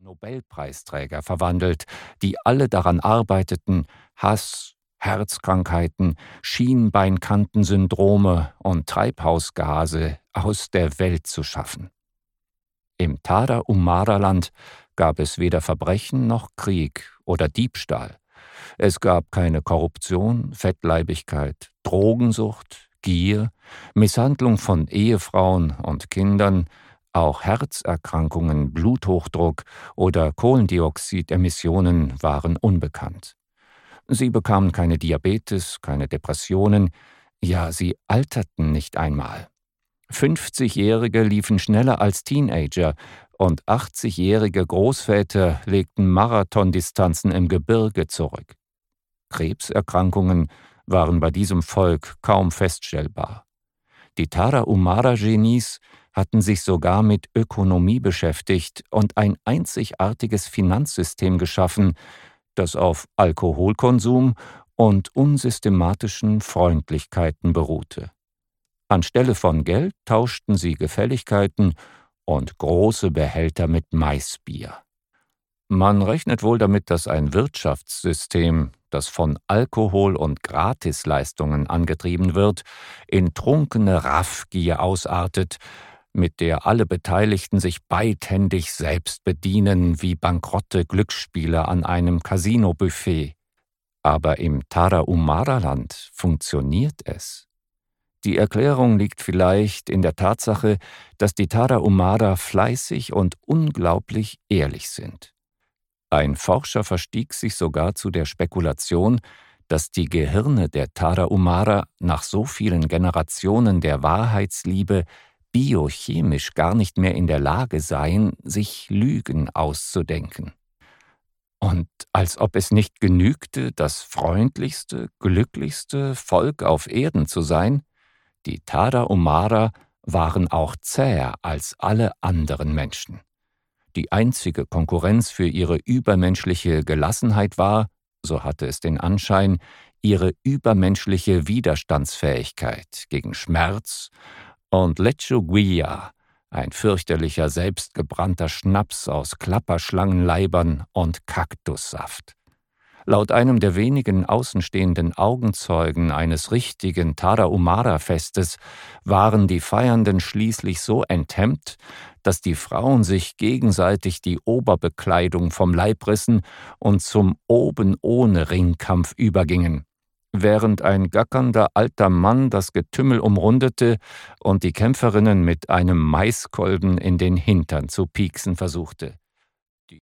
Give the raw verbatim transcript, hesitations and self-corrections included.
Nobelpreisträger verwandelt, die alle daran arbeiteten, Hass, Herzkrankheiten, Schienbeinkantensyndrome und Treibhausgase aus der Welt zu schaffen. Im Tarahumara-Land gab es weder Verbrechen noch Krieg oder Diebstahl. Es gab keine Korruption, Fettleibigkeit, Drogensucht, Gier, Misshandlung von Ehefrauen und Kindern, auch Herzerkrankungen, Bluthochdruck oder Kohlendioxidemissionen waren unbekannt. Sie bekamen keine Diabetes, keine Depressionen, ja, sie alterten nicht einmal. fünfzigjährige liefen schneller als Teenager und achtzigjährige Großväter legten Marathondistanzen im Gebirge zurück. Krebserkrankungen waren bei diesem Volk kaum feststellbar. Die Tarahumara-Genies hatten sich sogar mit Ökonomie beschäftigt und ein einzigartiges Finanzsystem geschaffen, das auf Alkoholkonsum und unsystematischen Freundlichkeiten beruhte. Anstelle von Geld tauschten sie Gefälligkeiten und große Behälter mit Maisbier. Man rechnet wohl damit, dass ein Wirtschaftssystem, das von Alkohol und Gratisleistungen angetrieben wird, in trunkene Raffgier ausartet, mit der alle Beteiligten sich beidhändig selbst bedienen wie bankrotte Glücksspieler an einem Casino-Buffet. Aber im Tarahumara-Land funktioniert es. Die Erklärung liegt vielleicht in der Tatsache, dass die Tarahumara fleißig und unglaublich ehrlich sind. Ein Forscher verstieg sich sogar zu der Spekulation, dass die Gehirne der Tarahumara nach so vielen Generationen der Wahrheitsliebe biochemisch gar nicht mehr in der Lage seien, sich Lügen auszudenken. Und als ob es nicht genügte, das freundlichste, glücklichste Volk auf Erden zu sein, die Tarahumara waren auch zäher als alle anderen Menschen. Die einzige Konkurrenz für ihre übermenschliche Gelassenheit war, so hatte es den Anschein, ihre übermenschliche Widerstandsfähigkeit gegen Schmerz und Lechuguilla, ein fürchterlicher selbstgebrannter Schnaps aus Klapperschlangenleibern und Kaktussaft. Laut einem der wenigen außenstehenden Augenzeugen eines richtigen Tarahumara-Festes waren die Feiernden schließlich so enthemmt, dass die Frauen sich gegenseitig die Oberbekleidung vom Leib rissen und zum Oben-ohne-Ringkampf übergingen, während ein gackernder alter Mann das Getümmel umrundete und die Kämpferinnen mit einem Maiskolben in den Hintern zu pieksen versuchte.